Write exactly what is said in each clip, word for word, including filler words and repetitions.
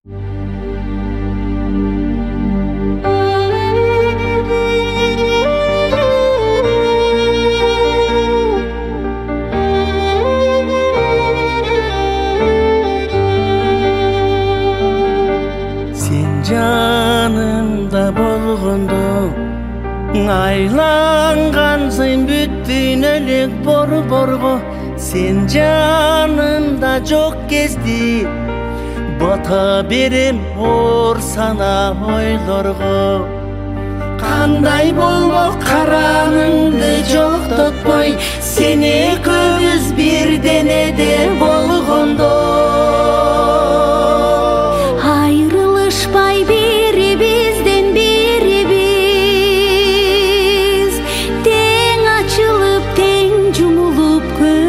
Жанымда болгондо айлангансың бүттүн элек борборго. Сен жанымда жок кезде бата берем ор сана ойлорго. Кандай болмок караныңды жоктотпой, сен экөөбүз бир денеде болгондо. Айрылышпай бирибизден бирибиз, тең ачылып тең жумулуп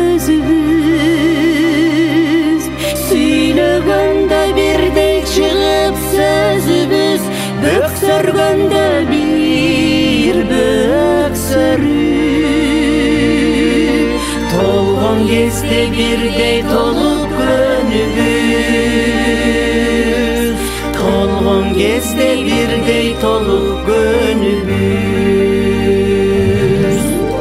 көзүбүз. Сүйлөгөндө бирдей чыгып сөзүбүз, бөксөргөндө бир бөксөрүп. Толгон кезде бирдей толуп көнүбүз, толгон кезде бирдей толуп көнүбүз.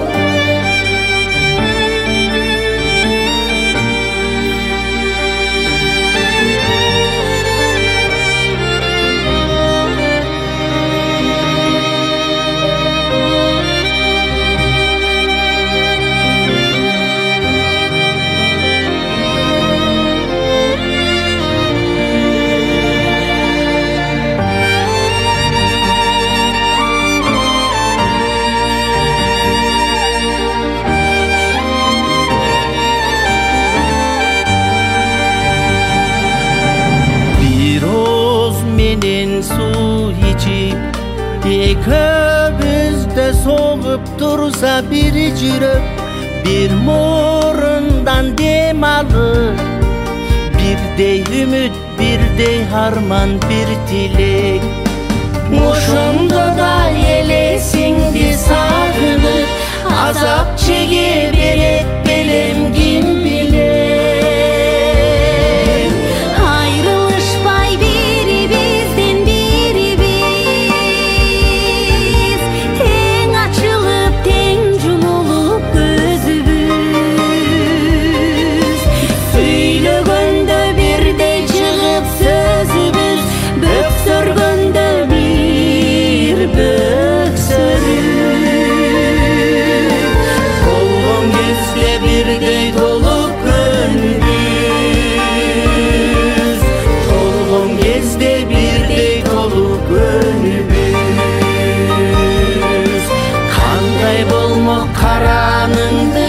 Су ичип экөөбүздө согуп турса бир жүрөк, бир мурундан дем алып, бирдей үмүт, бирдей арман, бир тилек. Ошондо да элесиңди сагынып азап чеге берет белем, ким билет. Караныңды